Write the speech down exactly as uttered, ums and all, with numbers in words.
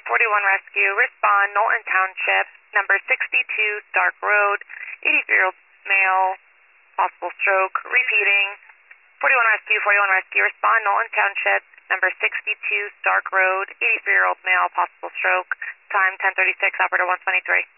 forty-one Rescue, respond, Knowlton Township, number sixty-two, Stark Road, eighty-three-year-old male, possible stroke. Repeating, forty-one Rescue, forty-one Rescue, respond, Knowlton Township, number sixty-two, Stark Road, eighty-three-year-old male, possible stroke. Time ten thirty-six, operator one twenty-three.